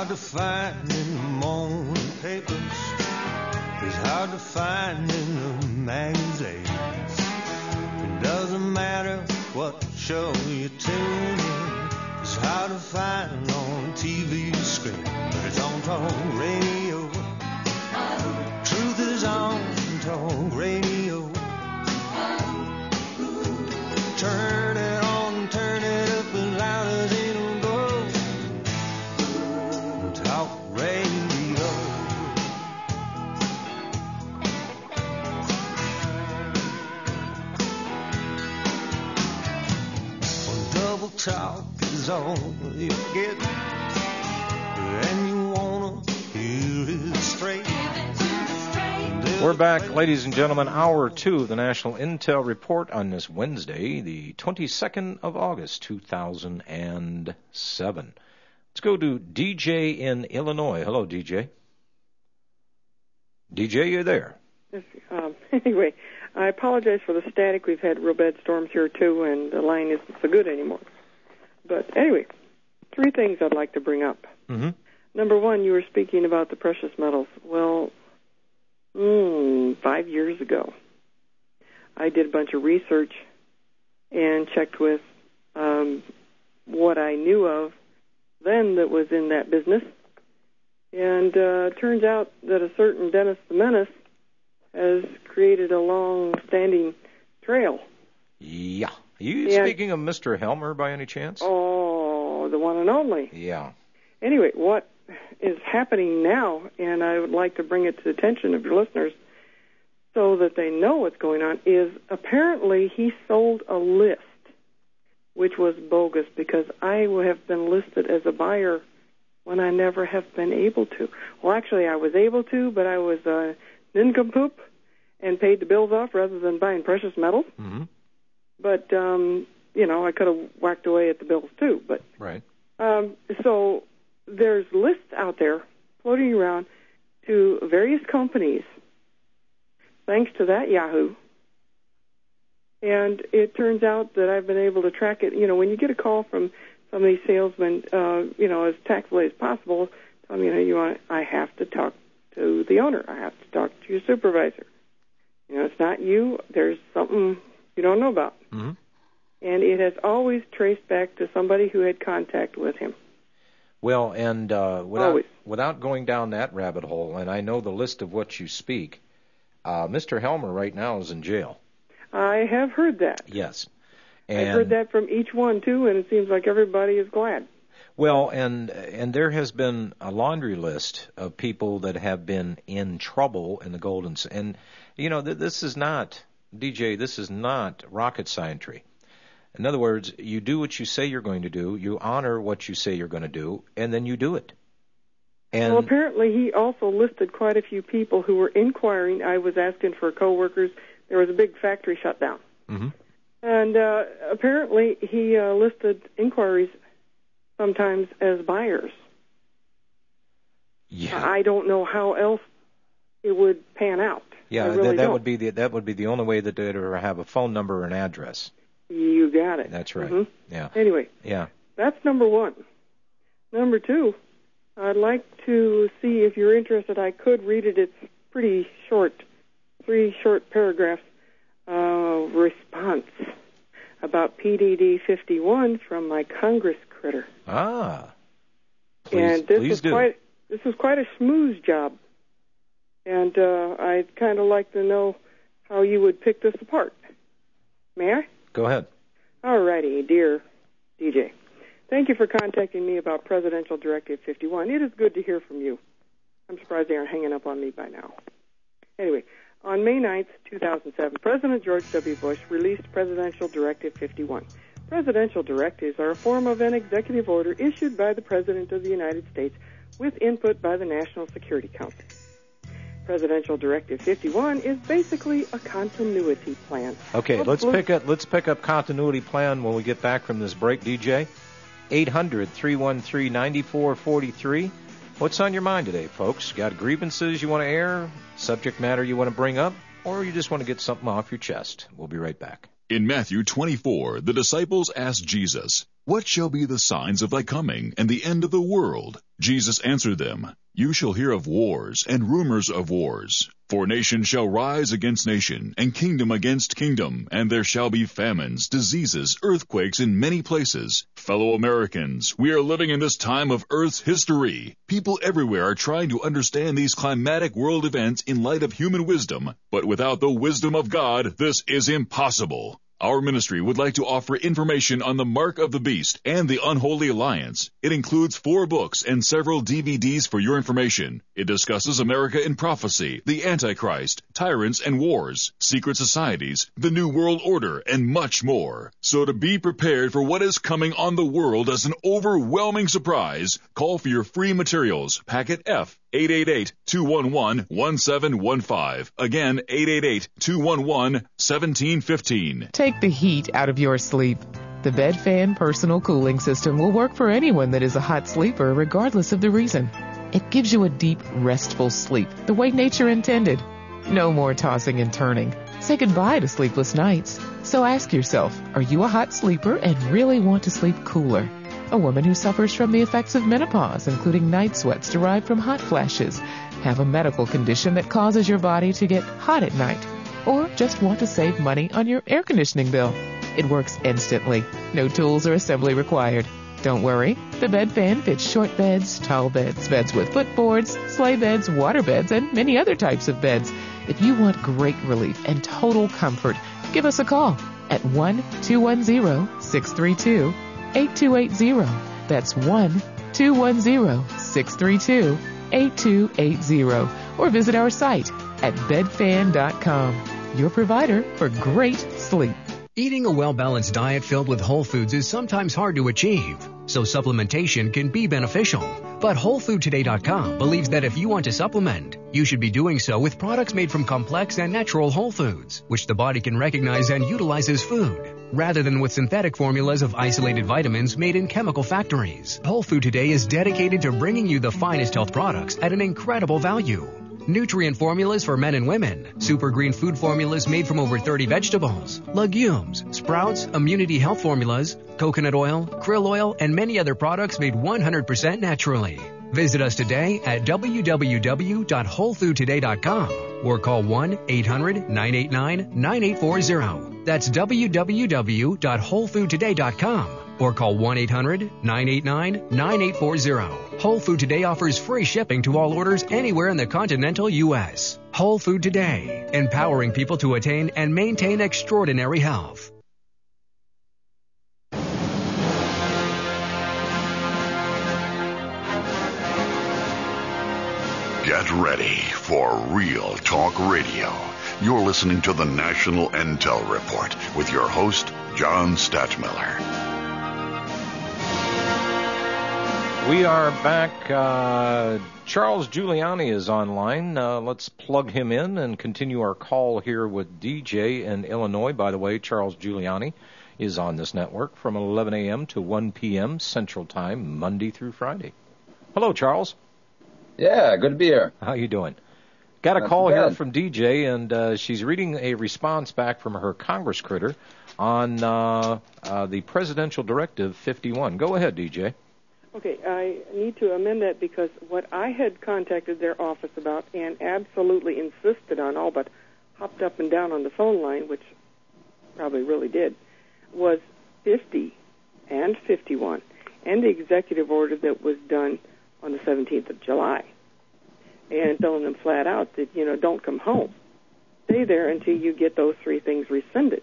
to find in the morning papers. It's hard to find in the magazines. It doesn't matter what show you tune in. It's hard to find on TV screen, but it's on talk radio. Truth is on talk radio. Turn it on, turn it up as loud as it'll go. Talk radio. Double talk is all you get, and you wanna hear it straight. We're back, ladies and gentlemen, hour 2 of the National Intel Report on this Wednesday, the 22nd of August, 2007. Let's go to DJ in Illinois. Hello, DJ. DJ, you're there. Anyway, I apologize for the static. We've had real bad storms here, too, and the line isn't so good anymore. But anyway, 3 things I'd like to bring up. Mm-hmm. Number 1, you were speaking about the precious metals. Well, 5 years ago, I did a bunch of research and checked with what I knew of then that was in that business. And it turns out that a certain Dennis the Menace has created a long-standing trail. Yeah. Are you speaking of Mr. Helmer by any chance? Oh, the one and only. Yeah. Anyway, what is happening now, and I would like to bring it to the attention of your listeners so that they know what's going on, is apparently he sold a list, which was bogus, because I have been listed as a buyer when I never have been able to. Well, actually, I was able to, but I was a nincompoop and paid the bills off rather than buying precious metals. Mm-hmm. But, I could have whacked away at the bills, too. But right. So there's lists out there floating around to various companies, thanks to that Yahoo. And it turns out that I've been able to track it. When you get a call from some of these salesmen, as tactfully as possible, tell them, I have to talk to the owner. I have to talk to your supervisor. It's not you. There's something you don't know about. Mm-hmm. And it has always traced back to somebody who had contact with him. Well, and without going down that rabbit hole, and I know the list of what you speak, Mr. Helmer right now is in jail. I have heard that. Yes. I've heard that from each one, too, and it seems like everybody is glad. Well, and there has been a laundry list of people that have been in trouble in the golden... And, this is not, DJ, this is not rocket scientry. In other words, you do what you say you're going to do, you honor what you say you're going to do, and then you do it. And well, apparently he also listed quite a few people who were inquiring. I was asking for coworkers. There was a big factory shutdown. Mm-hmm. And apparently he listed inquiries sometimes as buyers. Yeah. I don't know how else it would pan out. Yeah, really that would be the only way that they'd ever have a phone number or an address. You got it. That's right. Mm-hmm. Yeah. Anyway. Yeah. That's number 1. Number 2, I'd like to see if you're interested. I could read it. It's pretty short, 3 short paragraphs. Response about PDD 51 from my Congress critter. Ah. This was quite a smooth job. And I'd kind of like to know how you would pick this apart. May I? Go ahead. All righty, dear DJ. Thank you for contacting me about Presidential Directive 51. It is good to hear from you. I'm surprised they aren't hanging up on me by now. Anyway, on May 9th, 2007, President George W. Bush released Presidential Directive 51. Presidential directives are a form of an executive order issued by the President of the United States with input by the National Security Council. Presidential Directive 51 is basically a continuity plan. Okay, let's pick up continuity plan when we get back from this break, DJ. 800-313-9443. What's on your mind today, folks? Got grievances you want to air, subject matter you want to bring up, or you just want to get something off your chest? We'll be right back. In Matthew 24, the disciples asked Jesus, "What shall be the signs of thy coming and the end of the world?" Jesus answered them, "You shall hear of wars and rumors of wars. For nation shall rise against nation, and kingdom against kingdom, and there shall be famines, diseases, earthquakes in many places. Fellow Americans, we are living in this time of Earth's history. People everywhere are trying to understand these climatic world events in light of human wisdom, but without the wisdom of God, this is impossible. Our ministry would like to offer information on the Mark of the Beast and the Unholy Alliance. It includes 4 books and several DVDs for your information. It discusses America in prophecy, the Antichrist, tyrants and wars, secret societies, the New World Order, and much more. So to be prepared for what is coming on the world as an overwhelming surprise, call for your free materials, Packet F, 888-211-1715. Again, 888-211-1715. Take the heat out of your sleep. The Bed Fan Personal Cooling System will work for anyone that is a hot sleeper, regardless of the reason. It gives you a deep, restful sleep, the way nature intended. No more tossing and turning. Say goodbye to sleepless nights. So ask yourself, are you a hot sleeper and really want to sleep cooler? A woman who suffers from the effects of menopause, including night sweats derived from hot flashes, have a medical condition that causes your body to get hot at night, or just want to save money on your air conditioning bill. It works instantly. No tools or assembly required. Don't worry. The Bed Fan fits short beds, tall beds, beds with footboards, sleigh beds, water beds, and many other types of beds. If you want great relief and total comfort, give us a call at 1-210-632-8280. That's 1-210-632-8280. Or visit our site at bedfan.com. Your provider for great sleep. Eating a well-balanced diet filled with whole foods is sometimes hard to achieve, so supplementation can be beneficial. But WholeFoodToday.com believes that if you want to supplement, you should be doing so with products made from complex and natural whole foods, which the body can recognize and utilize as food, rather than with synthetic formulas of isolated vitamins made in chemical factories. Whole Food Today is dedicated to bringing you the finest health products at an incredible value. Nutrient formulas for men and women, super green food formulas made from over 30 vegetables, legumes, sprouts, immunity health formulas, coconut oil, krill oil, and many other products made 100% naturally. Visit us today at www.wholefoodtoday.com or call 1-800-989-9840. That's www.wholefoodtoday.com or call 1-800-989-9840. Whole Food Today offers free shipping to all orders anywhere in the continental U.S. Whole Food Today, empowering people to attain and maintain extraordinary health. Get ready for Real Talk Radio. You're listening to the National Intel Report with your host, John Stadtmiller. We are back. Charles Giuliani is online. Let's plug him in and continue our call here with DJ in Illinois. By the way, Charles Giuliani is on this network from 11 a.m. to 1 p.m. Central Time, Monday through Friday. Hello, Charles. Yeah, good to be here. How you doing? Got a call here from DJ, and she's reading a response back from her Congress critter on the Presidential Directive 51. Go ahead, DJ. Okay, I need to amend that because what I had contacted their office about and absolutely insisted on, all but hopped up and down on the phone line, which probably really did, was 50 and 51, and the executive order that was done on the 17th of July, and telling them flat out that, don't come home. Stay there until you get those 3 things rescinded.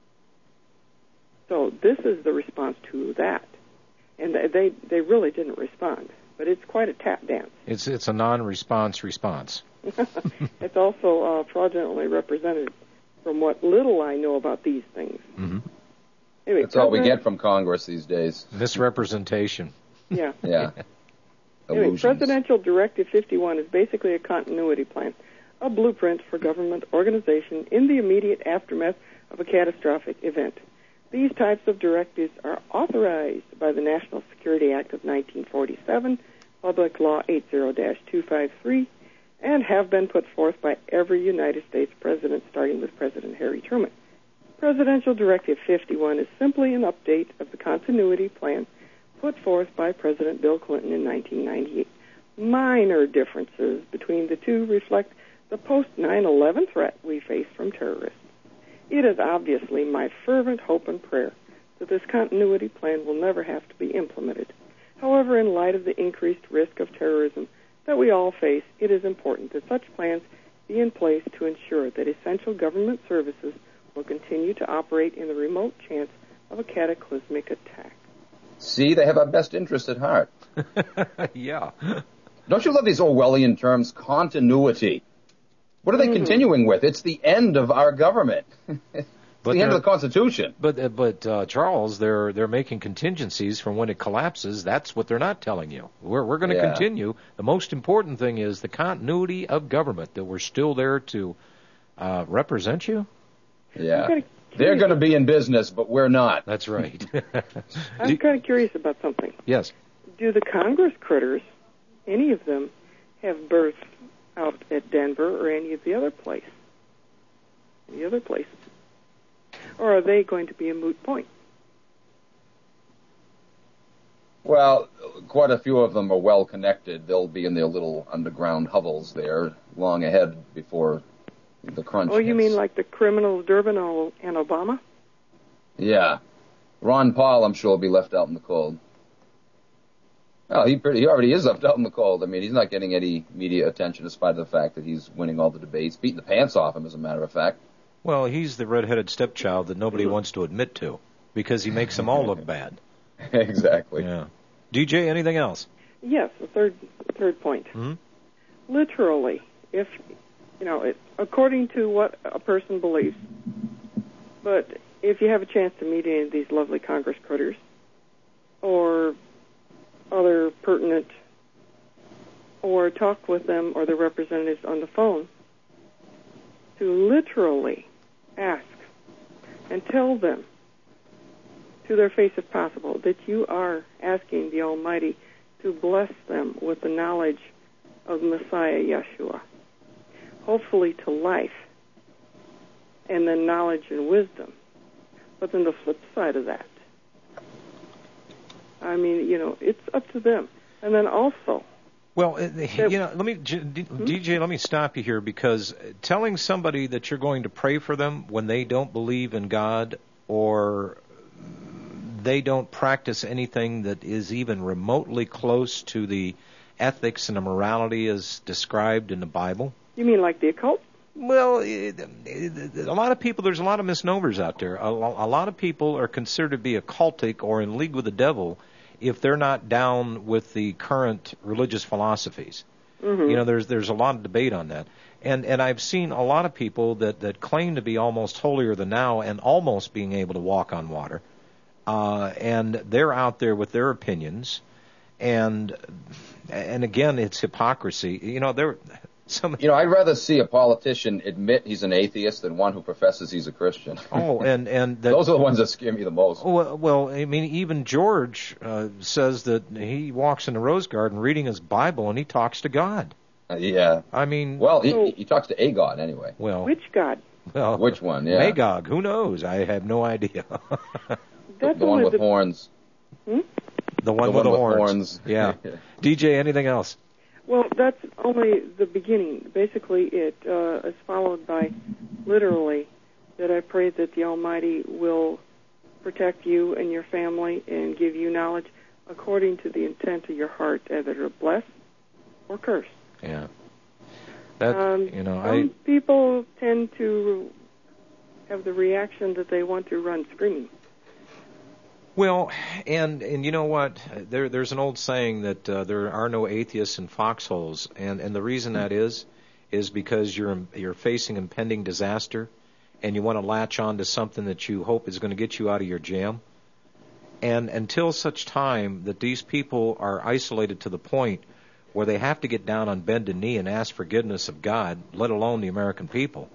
So this is the response to that. And they really didn't respond, but it's quite a tap dance. It's a non-response response. It's also fraudulently represented from what little I know about these things. Mm-hmm. Anyway, that's all we get from Congress these days. Misrepresentation. Yeah. Yeah. Anyway, Presidential Directive 51 is basically a continuity plan, a blueprint for government organization in the immediate aftermath of a catastrophic event. These types of directives are authorized by the National Security Act of 1947, Public Law 80-253, and have been put forth by every United States president, starting with President Harry Truman. Presidential Directive 51 is simply an update of the continuity plan put forth by President Bill Clinton in 1998. Minor differences between the two reflect the post-9/11 threat we face from terrorists. It is obviously my fervent hope and prayer that this continuity plan will never have to be implemented. However, in light of the increased risk of terrorism that we all face, it is important that such plans be in place to ensure that essential government services will continue to operate in the remote chance of a cataclysmic attack. See, they have our best interest at heart. Yeah. Don't you love these Orwellian terms? Continuity. What are they continuing with? It's the end of our government. It's the end of the Constitution. But Charles, they're making contingencies from when it collapses. That's what they're not telling you. We're going to continue. The most important thing is the continuity of government, that we're still there to represent you. Yeah. They're going to be in business, but we're not. That's right. I'm kind of curious about something. Yes. Do the Congress critters, any of them, have birth out at Denver or any of the other places? Or are they going to be a moot point? Well, quite a few of them are well connected. They'll be in their little underground hovels there long ahead before the crunch Oh, you hits. mean like the criminals Durbin and Obama? Yeah. Ron Paul, I'm sure, will be left out in the cold. Well, he already is left out in the cold. I mean, he's not getting any media attention despite the fact that he's winning all the debates, beating the pants off him, as a matter of fact. Well, he's the red-headed stepchild that nobody wants to admit to because he makes them all look bad. Exactly. Yeah. DJ, anything else? Yes, the third point. Mm-hmm. Literally, if, according to what a person believes, but if you have a chance to meet any of these lovely Congress critters or other pertinent, or talk with them or their representatives on the phone, to literally ask and tell them to their face if possible that you are asking the Almighty to bless them with the knowledge of Messiah Yeshua, hopefully to life, and then knowledge and wisdom. But then the flip side of that, I mean, it's up to them. And then also, well, DJ, let me stop you here, because telling somebody that you're going to pray for them when they don't believe in God or they don't practice anything that is even remotely close to the ethics and the morality as described in the Bible. You mean like the occult? Well, a lot of people, there's a lot of misnomers out there. A lot of people are considered to be occultic or in league with the devil if they're not down with the current religious philosophies. Mm-hmm. There's a lot of debate on that. And I've seen a lot of people that claim to be almost holier than thou and almost being able to walk on water. And they're out there with their opinions. And again, it's hypocrisy. I'd rather see a politician admit he's an atheist than one who professes he's a Christian. Oh, and those are the ones that scare me the most. Well, I mean, even George says that he walks in the Rose Garden reading his Bible and he talks to God. Yeah. I mean, well, he talks to a God anyway. Well, which God? Well, which one? Yeah, Magog. Who knows? I have no idea. the one with horns. Hmm? The one with the horns. Yeah. DJ, anything else? Well, that's only the beginning. Basically, it is followed by, literally, that I pray that the Almighty will protect you and your family and give you knowledge according to the intent of your heart, either to bless or curse. Yeah. Some people tend to have the reaction that they want to run screaming. Well, and you know what? There's an old saying that there are no atheists in foxholes, and the reason that is because you're facing impending disaster, and you want to latch on to something that you hope is going to get you out of your jam. And until such time that these people are isolated to the point where they have to get down on bended knee and ask forgiveness of God, let alone the American people,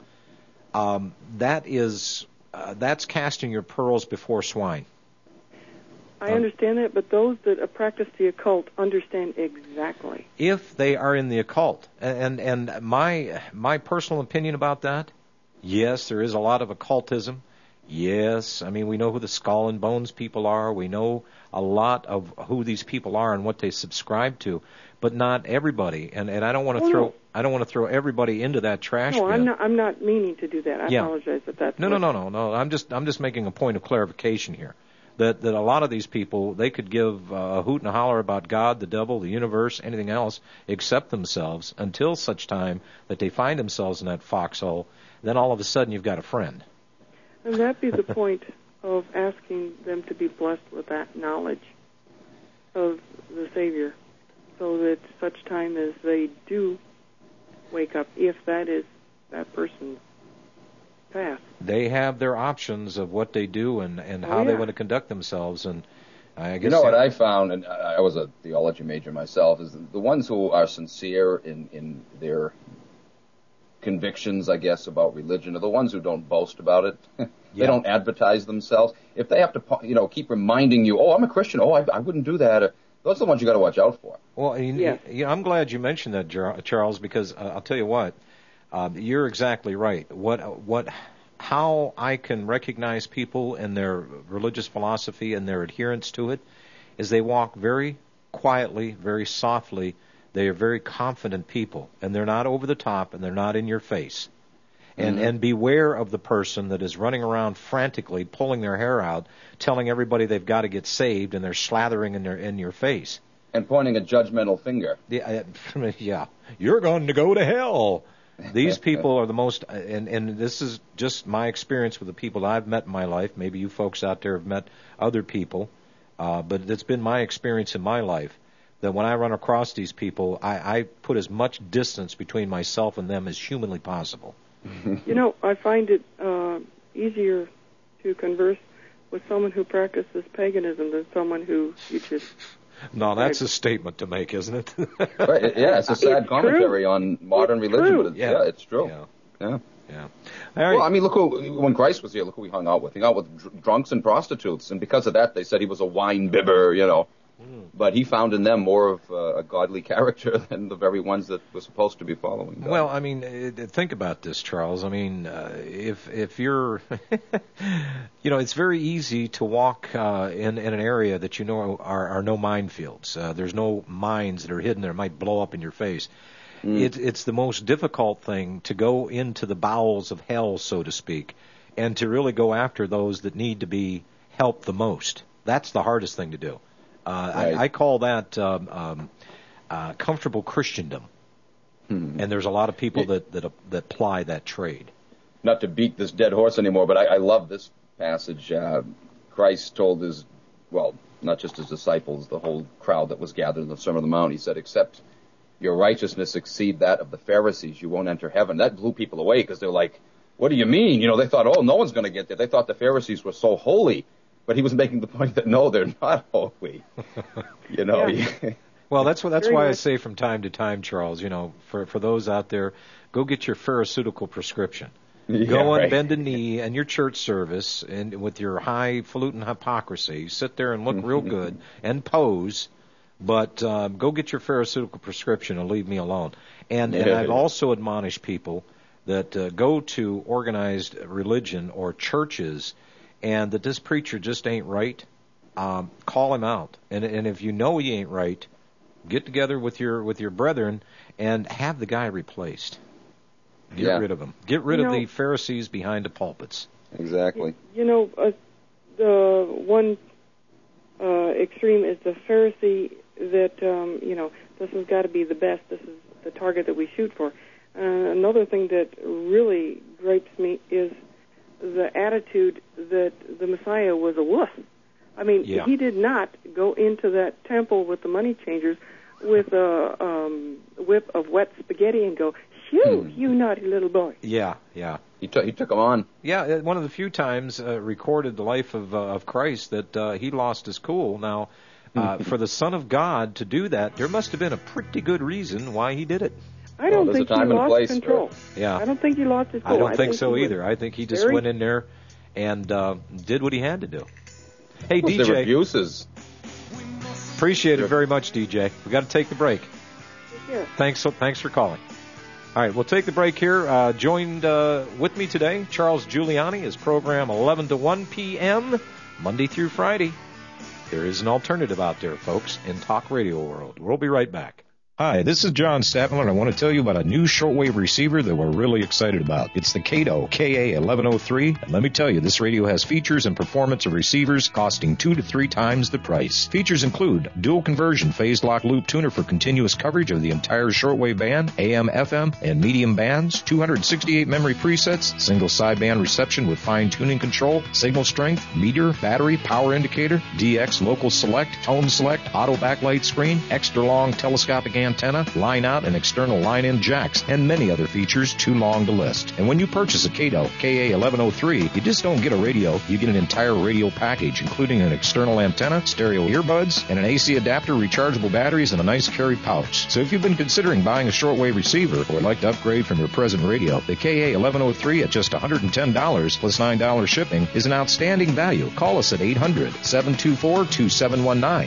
that's casting your pearls before swine. I understand that, but those that practice the occult understand exactly. If they are in the occult, and my personal opinion about that, yes, there is a lot of occultism, Yes, I mean, we know who the Skull and Bones people are. We know a lot of who these people are and what they subscribe to, but not everybody. And I don't want to I don't want to throw everybody into that trash bin. No, I'm not meaning to do that. I apologize if that's No. I'm just making a point of clarification here. That a lot of these people, they could give a hoot and a holler about God, the devil, the universe, anything else except themselves until such time that they find themselves in that foxhole. Then all of a sudden you've got a friend. And that'd be the point of asking them to be blessed with that knowledge of the Savior, so that such time as they do wake up, if that is that person's path. They have their options of what they do and how they want to conduct themselves. And I guess what I found, and I was a theology major myself, is the ones who are sincere in their convictions, I guess, about religion are the ones who don't boast about it. They don't advertise themselves. If they have to, keep reminding you, I'm a Christian, I wouldn't do that, those are the ones you got to watch out for. Well, I'm glad you mentioned that, Charles, because I'll tell you what, you're exactly right. How I can recognize people and their religious philosophy and their adherence to it is they walk very quietly, very softly. They are very confident people, and they're not over the top, and they're not in your face. And beware of the person that is running around frantically, pulling their hair out, telling everybody they've got to get saved, and they're slathering in your face. And pointing a judgmental finger. Yeah. You're going to go to hell. These people are the most, and this is just my experience with the people I've met in my life. Maybe you folks out there have met other people, but it's been my experience in my life that when I run across these people, I put as much distance between myself and them as humanly possible. I find it easier to converse with someone who practices paganism than someone who teaches. No, that's a statement to make, isn't it? Right. Yeah, it's a sad commentary on modern religion. But it's true. Yeah. All right. Well, I mean, when Christ was here, look who he hung out with. He hung out with drunks and prostitutes, and because of that, they said he was a wine bibber, But he found in them more of a godly character than the very ones that were supposed to be following God. Well, I mean, think about this, Charles. I mean, if you're, it's very easy to walk in an area that you know are no minefields. There's no mines that are hidden there might blow up in your face. It's the most difficult thing to go into the bowels of hell, so to speak, and to really go after those that need to be helped the most. That's the hardest thing to do. Right. I call that comfortable Christendom, and there's a lot of people that ply that trade. Not to beat this dead horse anymore, but I love this passage. Christ told not just his disciples, the whole crowd that was gathered in the Sermon on the Mount. He said, "Except your righteousness exceed that of the Pharisees, you won't enter heaven." That blew people away because they're like, "What do you mean?" They thought, no one's going to get there. They thought the Pharisees were so holy. But he was making the point that, no, they're not holy. Well, that's why I say from time to time, Charles, for those out there, go get your pharisaical prescription. Go and bend a knee in your church service and with your highfalutin hypocrisy. Sit there and look real good and pose, but go get your pharisaical prescription and leave me alone. And I've also admonished people that go to organized religion or churches and that this preacher just ain't right, call him out. And if you know he ain't right, get together with your brethren and have the guy replaced. Get rid of him. Get rid of the Pharisees behind the pulpits. Exactly. The one extreme is the Pharisee that, this has got to be the best. This is the target that we shoot for. Another thing that really gripes me is the attitude that the Messiah was a wuss. I mean, he did not go into that temple with the money changers with a whip of wet spaghetti and go, "Shoo, you naughty little boy." Yeah. He took them on. Yeah, one of the few times recorded the life of Christ that he lost his cool. Now, for the Son of God to do that, there must have been a pretty good reason why he did it. I don't think he lost control. Yeah. I don't think he lost his cool. I don't think so either. I think he just went in there and did what he had to do. Hey, DJ. There were abuses. Appreciate it very much, DJ. We got to take the break. Yeah. Thanks for calling. All right, we'll take the break here. Joined with me today, Charles Giuliani. His program 11 to 1 p.m., Monday through Friday. There is an alternative out there, folks, in talk radio world. We'll be right back. Hi, this is John Statman, and I want to tell you about a new shortwave receiver that we're really excited about. It's the Kato KA1103, and let me tell you, this radio has features and performance of receivers costing 2 to 3 times the price. Features include dual conversion phase lock loop tuner for continuous coverage of the entire shortwave band, AM, FM, and medium bands, 268 memory presets, single sideband reception with fine-tuning control, signal strength, meter, battery, power indicator, DX local select, tone select, auto backlight screen, extra long telescopic antenna, line out and external line in jacks, and many other features too long to list. And when you purchase a Kato KA1103, you just don't get a radio, you get an entire radio package, including an external antenna, stereo earbuds, and an AC adapter, rechargeable batteries, and a nice carry pouch. So if you've been considering buying a shortwave receiver or would like to upgrade from your present radio, the KA1103 at just $110 plus $9 shipping is an outstanding value. Call us at 800-724-2719.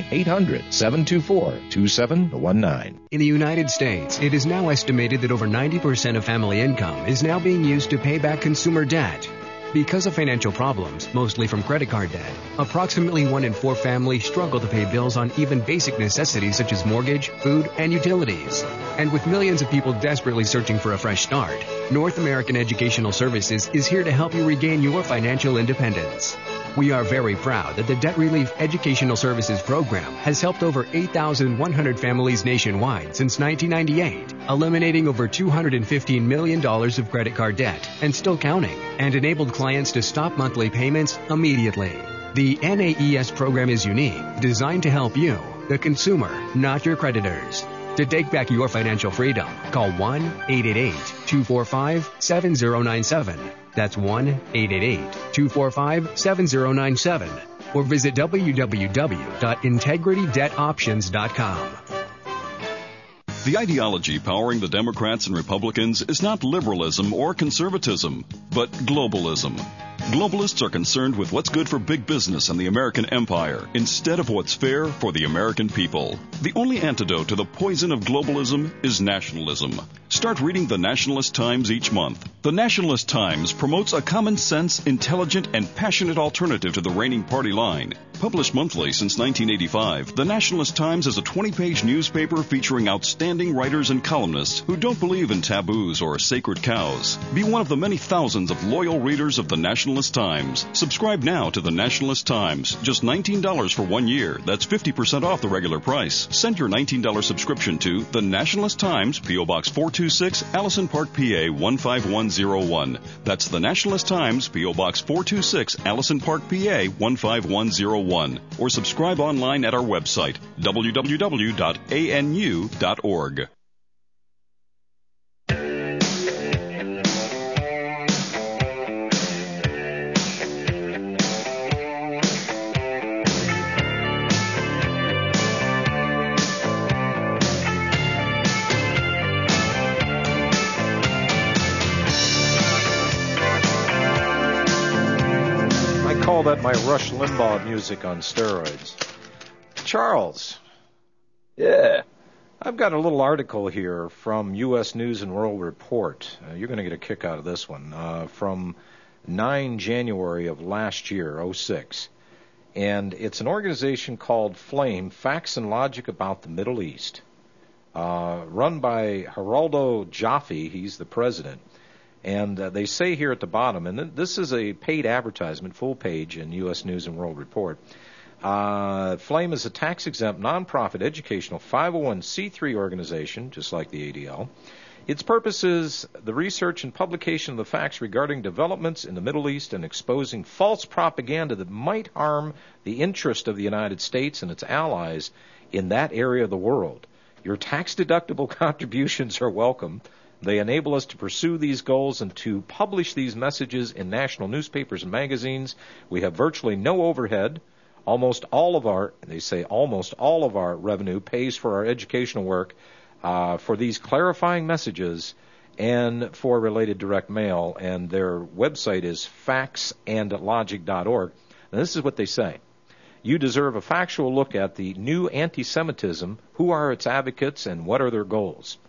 800-724-2719. In the United States, it is now estimated that over 90% of family income is now being used to pay back consumer debt. Because of financial problems, mostly from credit card debt, approximately 1 in 4 families struggle to pay bills on even basic necessities such as mortgage, food, and utilities. And with millions of people desperately searching for a fresh start, North American Educational Services is here to help you regain your financial independence. We are very proud that the Debt Relief Educational Services Program has helped over 8,100 families nationwide since 1998, eliminating over $215 million of credit card debt and still counting, and enabled clients to stop monthly payments immediately. The NAES program is unique, designed to help you, the consumer, not your creditors. To take back your financial freedom, call 1-888-245-7097. That's 1-888-245-7097. Or visit www.integritydebtoptions.com. The ideology powering the Democrats and Republicans is not liberalism or conservatism, but globalism. Globalists are concerned with what's good for big business and the American empire instead of what's fair for the American people. The only antidote to the poison of globalism is nationalism. Start reading the Nationalist Times each month. The Nationalist Times promotes a common sense, intelligent, and passionate alternative to the reigning party line. Published monthly since 1985, the Nationalist Times is a 20-page newspaper featuring outstanding writers and columnists who don't believe in taboos or sacred cows. Be one of the many thousands of loyal readers of the Nationalist Times. Subscribe now to the Nationalist Times. Just $19 for 1 year. That's 50% off the regular price. Send your $19 subscription to the Nationalist Times, P.O. Box 426, Allison Park, PA 15101. That's the Nationalist Times, P.O. Box 426, Allison Park, PA 15101. Or subscribe online at our website, www.anu.org. Call that my Rush Limbaugh music on steroids. Charles. Yeah. I've got a little article here from U.S. News and World Report. You're going to get a kick out of this one. From 9 January of last year, 06. And it's an organization called Flame, Facts and Logic About the Middle East. Run by Geraldo Jaffe. He's the president. And they say here at the bottom, and this is a paid advertisement, full page in U.S. News and World Report. Flame is a tax-exempt, nonprofit, educational 501c3 organization, just like the ADL. Its purpose is the research and publication of the facts regarding developments in the Middle East and exposing false propaganda that might harm the interest of the United States and its allies in that area of the world. Your tax-deductible contributions are welcome. They enable us to pursue these goals and to publish these messages in national newspapers and magazines. We have virtually no overhead. Almost all of our revenue pays for our educational work for these clarifying messages and for related direct mail. And their website is factsandlogic.org. And this is what they say. You deserve a factual look at the new anti-Semitism. Who are its advocates and what are their goals?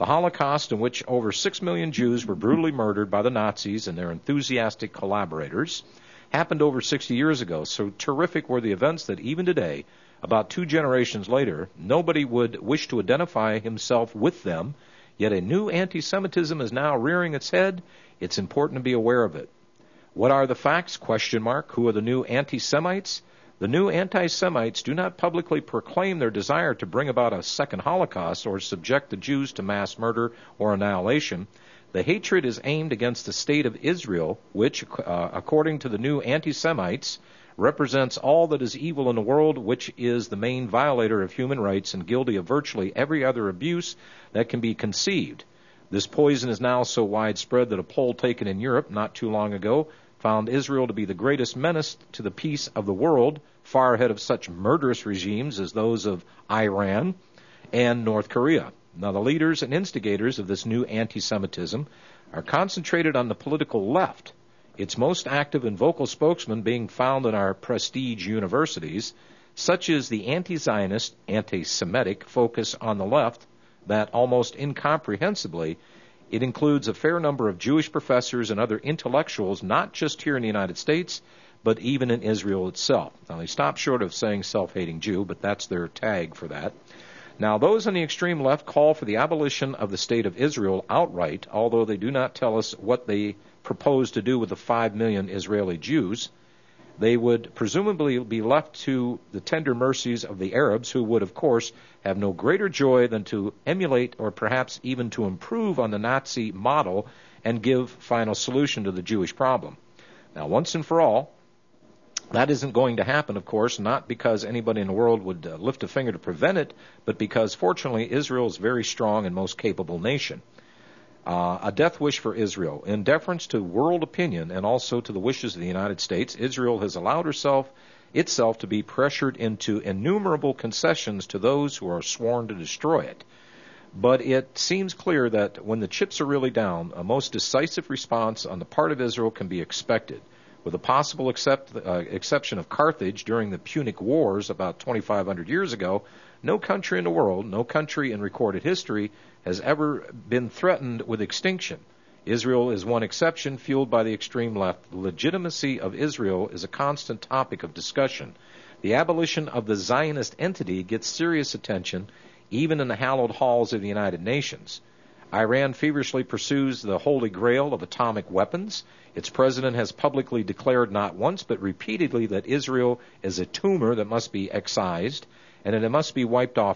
The Holocaust, in which over 6 million Jews were brutally murdered by the Nazis and their enthusiastic collaborators, happened over 60 years ago. So terrific were the events that even today, about 2 generations later, nobody would wish to identify himself with them. Yet a new anti-Semitism is now rearing its head. It's important to be aware of it. What are the facts? ? Who are the new anti-Semites? The new anti-Semites do not publicly proclaim their desire to bring about a second Holocaust or subject the Jews to mass murder or annihilation. The hatred is aimed against the state of Israel, which, according to the new anti-Semites, represents all that is evil in the world, which is the main violator of human rights and guilty of virtually every other abuse that can be conceived. This poison is now so widespread that a poll taken in Europe not too long ago found Israel to be the greatest menace to the peace of the world, far ahead of such murderous regimes as those of Iran and North Korea. Now, the leaders and instigators of this new anti-Semitism are concentrated on the political left, its most active and vocal spokesmen being found in our prestige universities. Such is the anti-Zionist, anti-Semitic focus on the left that almost incomprehensibly it includes a fair number of Jewish professors and other intellectuals, not just here in the United States, but even in Israel itself. Now, they stop short of saying self-hating Jew, but that's their tag for that. Now, those on the extreme left call for the abolition of the state of Israel outright, although they do not tell us what they propose to do with the 5 million Israeli Jews. They would presumably be left to the tender mercies of the Arabs, who would, of course, have no greater joy than to emulate or perhaps even to improve on the Nazi model and give final solution to the Jewish problem. Now, once and for all, that isn't going to happen, of course, not because anybody in the world would lift a finger to prevent it, but because, fortunately, Israel is a very strong and most capable nation. A death wish for Israel. In deference to world opinion and also to the wishes of the United States, Israel has allowed itself to be pressured into innumerable concessions to those who are sworn to destroy it. But it seems clear that when the chips are really down, a most decisive response on the part of Israel can be expected. With the possible exception of Carthage during the Punic Wars about 2,500 years ago, no country in the world, no country in recorded history, has ever been threatened with extinction. Israel is one exception, fueled by the extreme left. The legitimacy of Israel is a constant topic of discussion. The abolition of the Zionist entity gets serious attention, even in the hallowed halls of the United Nations. Iran feverishly pursues the holy grail of atomic weapons. Its president has publicly declared not once but repeatedly that Israel is a tumor that must be excised and that it must be wiped off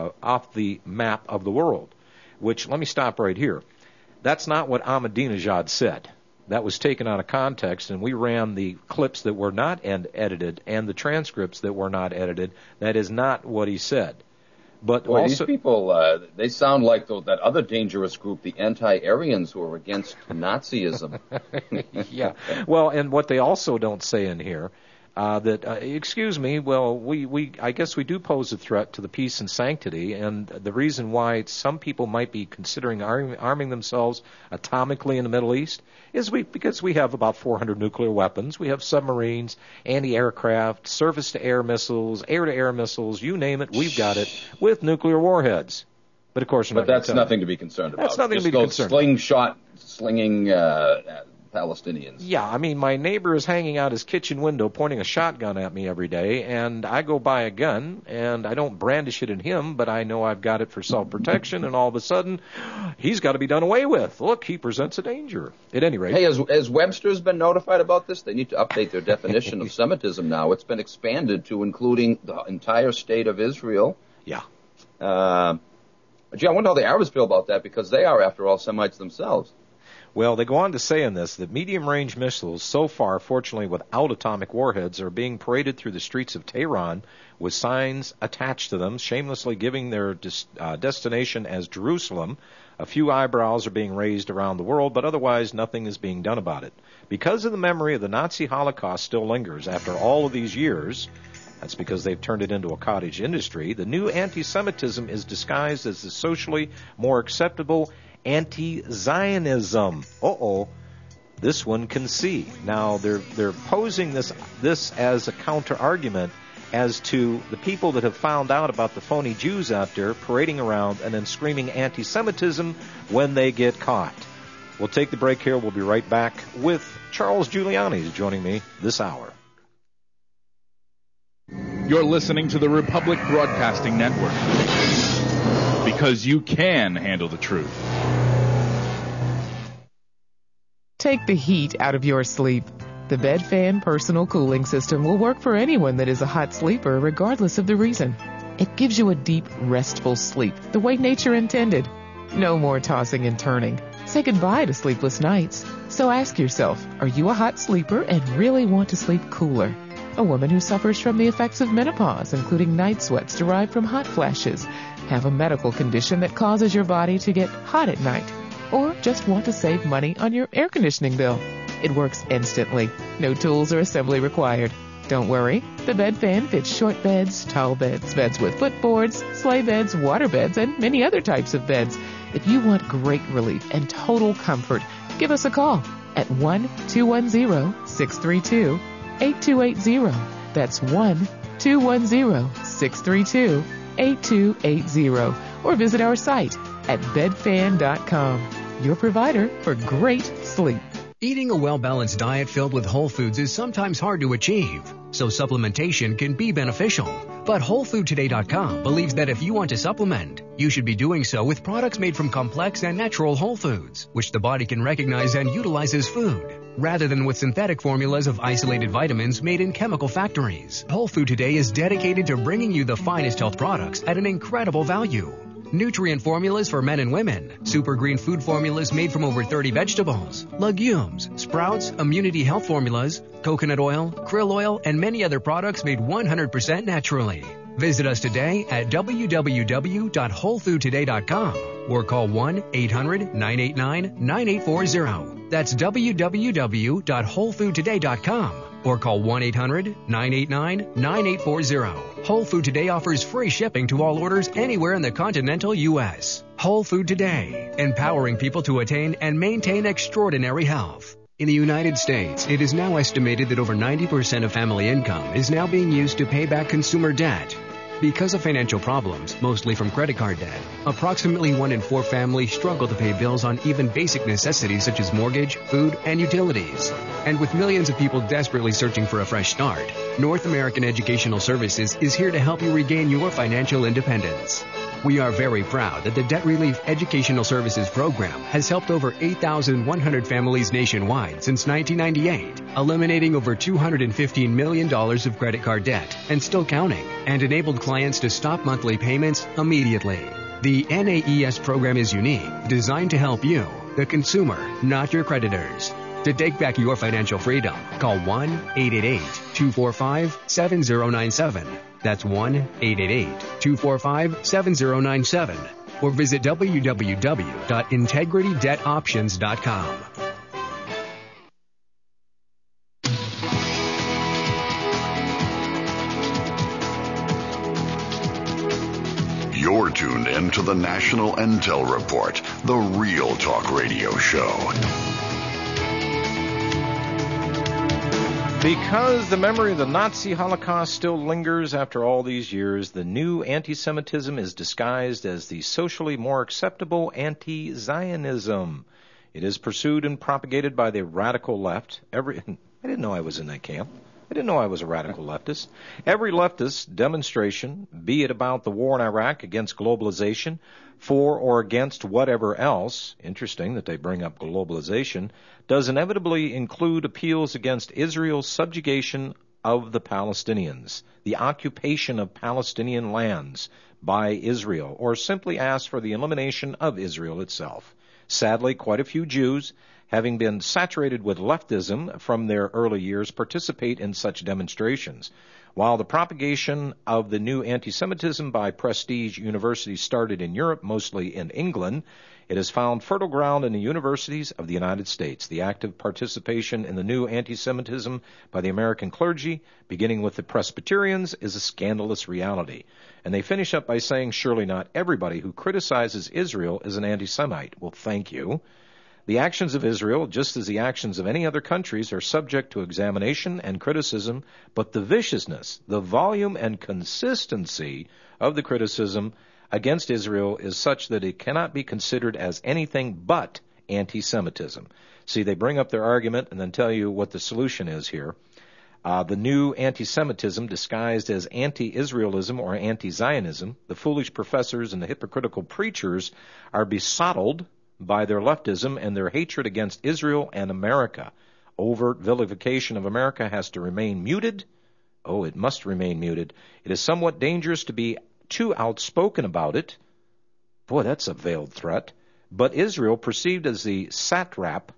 the map of the world. Which, let me stop right here. That's not what Ahmadinejad said. That was taken out of context, and we ran the clips that were not edited and the transcripts that were not edited. That is not what he said. But boy, also, these people, they sound like that other dangerous group, the anti-Aryans, who are against Nazism. Yeah. Well, and what they also don't say in here, excuse me, well, I guess we do pose a threat to the peace and sanctity, and the reason why some people might be considering arming themselves atomically in the Middle East is because we have about 400 nuclear weapons. We have submarines, anti-aircraft, surface-to-air missiles, air-to-air missiles, you name it, we've got it, with nuclear warheads. But of course, that's nothing to be concerned about. That's nothing to be concerned about. Slinging Palestinians. Yeah, I mean, my neighbor is hanging out his kitchen window pointing a shotgun at me every day, and I go buy a gun, and I don't brandish it at him, but I know I've got it for self-protection, and all of a sudden, he's got to be done away with. Look, he presents a danger. At any rate. Hey, has Webster's been notified about this? They need to update their definition of Semitism now. It's been expanded to including the entire state of Israel. Yeah. Gee, I wonder how the Arabs feel about that, because they are, after all, Semites themselves. Well, they go on to say in this that medium-range missiles, so far, fortunately, without atomic warheads, are being paraded through the streets of Tehran with signs attached to them, shamelessly giving their destination as Jerusalem. A few eyebrows are being raised around the world, but otherwise nothing is being done about it. Because of the memory of the Nazi Holocaust still lingers after all of these years, that's because they've turned it into a cottage industry, the new anti-Semitism is disguised as the socially more acceptable anti-Zionism. This one can see. Now, they're posing this as a counter-argument as to the people that have found out about the phony Jews out there parading around and then screaming anti-Semitism when they get caught. We'll take the break here. We'll be right back with Charles Giuliani, who's joining me this hour. You're listening to the Republic Broadcasting Network, because you can handle the truth. Take the heat out of your sleep. The Bed Fan Personal Cooling System will work for anyone that is a hot sleeper, regardless of the reason. It gives you a deep, restful sleep, the way nature intended. No more tossing and turning. Say goodbye to sleepless nights. So ask yourself, are you a hot sleeper and really want to sleep cooler? A woman who suffers from the effects of menopause, including night sweats derived from hot flashes, have a medical condition that causes your body to get hot at night, or just want to save money on your air conditioning bill. It works instantly. No tools or assembly required. Don't worry. The Bed Fan fits short beds, tall beds, beds with footboards, sleigh beds, water beds, and many other types of beds. If you want great relief and total comfort, give us a call at 1-210-632-8280. That's 1-210-632-8280. Or visit our site at bedfan.com. Your provider for great sleep. Eating a well-balanced diet filled with whole foods is sometimes hard to achieve, so supplementation can be beneficial. But WholeFoodToday.com believes that if you want to supplement, you should be doing so with products made from complex and natural whole foods, which the body can recognize and utilize as food, rather than with synthetic formulas of isolated vitamins made in chemical factories. Whole Food Today is dedicated to bringing you the finest health products at an incredible value. Nutrient formulas for men and women, super green food formulas made from over 30 vegetables, legumes, sprouts, immunity health formulas, coconut oil, krill oil, and many other products made 100% naturally. Visit us today at www.wholefoodtoday.com or call 1-800-989-9840. That's www.wholefoodtoday.com. Or call 1-800-989-9840. Whole Food Today offers free shipping to all orders anywhere in the continental U.S. Whole Food Today, empowering people to attain and maintain extraordinary health. In the United States, it is now estimated that over 90% of family income is now being used to pay back consumer debt. Because of financial problems, mostly from credit card debt, approximately 1 in 4 families struggle to pay bills on even basic necessities such as mortgage, food, and utilities. And with millions of people desperately searching for a fresh start, North American Educational Services is here to help you regain your financial independence. We are very proud that the Debt Relief Educational Services Program has helped over 8,100 families nationwide since 1998, eliminating over $215 million of credit card debt and still counting, and enabled clients to stop monthly payments immediately. The NAES program is unique, designed to help you, the consumer, not your creditors. To take back your financial freedom, call 1-888-245-7097. That's 1-888-245-7097. Or visit www.integritydebtoptions.com. You're tuned in to the National Intel Report, the Real Talk Radio Show. Because the memory of the Nazi Holocaust still lingers after all these years, the new anti-Semitism is disguised as the socially more acceptable anti-Zionism. It is pursued and propagated by the radical left. I didn't know I was in that camp. I didn't know I was a radical leftist. Every leftist demonstration, be it about the war in Iraq, against globalization, for or against whatever else, interesting that they bring up globalization, does inevitably include appeals against Israel's subjugation of the Palestinians, the occupation of Palestinian lands by Israel, or simply asks for the elimination of Israel itself. Sadly, quite a few Jews, having been saturated with leftism from their early years, participate in such demonstrations. While the propagation of the new anti-Semitism by prestige universities started in Europe, mostly in England, it has found fertile ground in the universities of the United States. The active participation in the new anti-Semitism by the American clergy, beginning with the Presbyterians, is a scandalous reality. And they finish up by saying, surely not everybody who criticizes Israel is an anti-Semite. Well, thank you. The actions of Israel, just as the actions of any other countries, are subject to examination and criticism, but the viciousness, the volume and consistency of the criticism against Israel is such that it cannot be considered as anything but anti-Semitism. See, they bring up their argument and then tell you what the solution is here. The new anti-Semitism disguised as anti-Israelism or anti-Zionism. The foolish professors and the hypocritical preachers are besottled by their leftism and their hatred against Israel and America. Overt vilification of America has to remain muted. Oh, it must remain muted. It is somewhat dangerous to be too outspoken about it. Boy, that's a veiled threat. But Israel, perceived as the satrap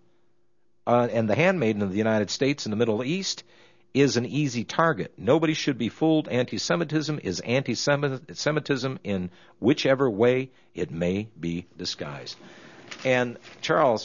and the handmaiden of the United States in the Middle East, is an easy target. Nobody should be fooled. Anti-Semitism is anti-Semitism in whichever way it may be disguised. And Charles,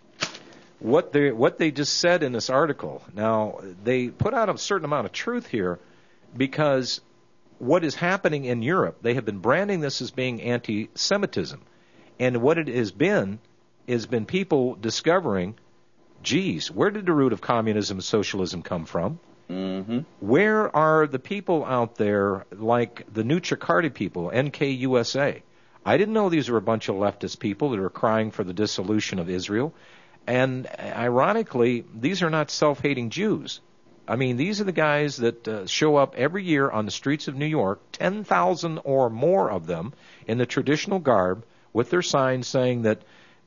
what they just said in this article, now they put out a certain amount of truth here, because what is happening in Europe, they have been branding this as being anti-Semitism. And what it has been people discovering, geez, where did the root of communism and socialism come from? Mm-hmm. Where are the people out there like the New Chakardi people, NKUSA? I didn't know these were a bunch of leftist people that are crying for the dissolution of Israel. And ironically, these are not self-hating Jews. I mean, these are the guys that show up every year on the streets of New York, 10,000 or more of them in the traditional garb with their signs saying that,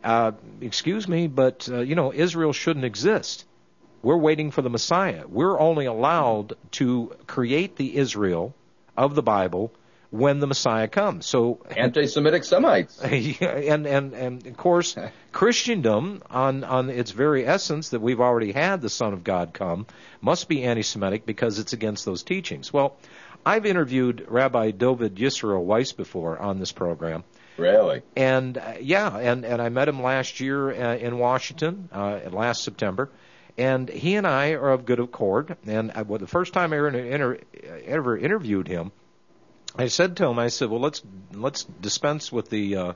excuse me, but, Israel shouldn't exist. We're waiting for the Messiah. We're only allowed to create the Israel of the Bible when the Messiah comes. So anti-Semitic Semites. and of course, Christendom, on its very essence that we've already had the Son of God come, must be anti-Semitic because it's against those teachings. Well, I've interviewed Rabbi David Yisrael Weiss before on this program. Really? And and I met him last year in Washington, last September. And he and I are of good accord. And the first time I ever interviewed him, I said to him, well, let's dispense with the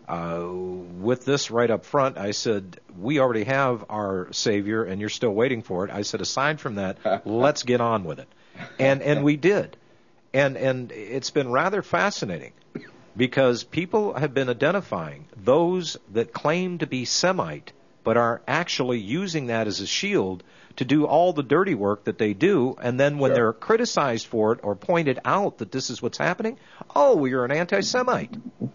with this right up front. I said, we already have our Savior, and you're still waiting for it. I said, aside from that, let's get on with it. And we did. And it's been rather fascinating, because people have been identifying those that claim to be Semite, but are actually using that as a shield to do all the dirty work that they do, and then when they're criticized for it or pointed out that this is what's happening, oh, you're an anti-Semite.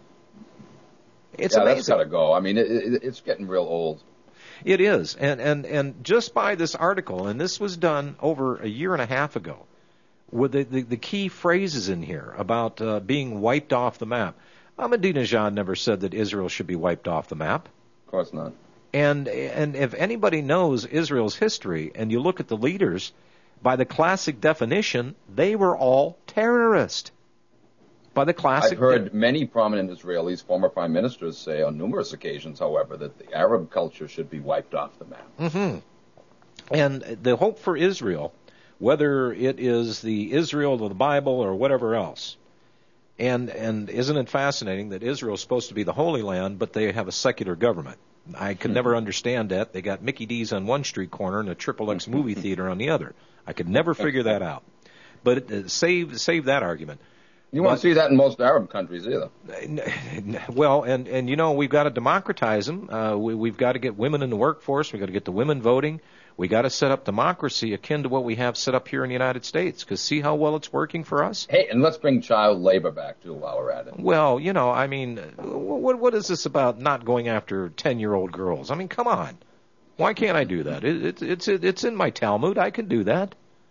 It's amazing. That's got to go. I mean, it's getting real old. It is, and just by this article, and this was done over a year and a half ago, with the key phrases in here about being wiped off the map. Ahmadinejad never said that Israel should be wiped off the map. Of course not. And if anybody knows Israel's history, and you look at the leaders, by the classic definition, they were all terrorists. By the classic, I've heard many prominent Israelis, former prime ministers, say on numerous occasions, however, that the Arab culture should be wiped off the map. Mm-hmm. And the hope for Israel, whether it is the Israel of the Bible or whatever else, and isn't it fascinating that Israel is supposed to be the Holy Land, but they have a secular government? I could never understand that. They got Mickey D's on one street corner and a XXX movie theater on the other. I could never figure that out. But save that argument. You won't see that in most Arab countries either. Well, and we've got to democratize them. We've got to get women in the workforce. We've got to get the women voting. We got to set up democracy akin to what we have set up here in the United States, because see how well it's working for us? Hey, and let's bring child labor back, too, while we're at it. Well, I mean, what is this about not going after 10-year-old girls? I mean, come on. Why can't I do that? It's in my Talmud. I can do that.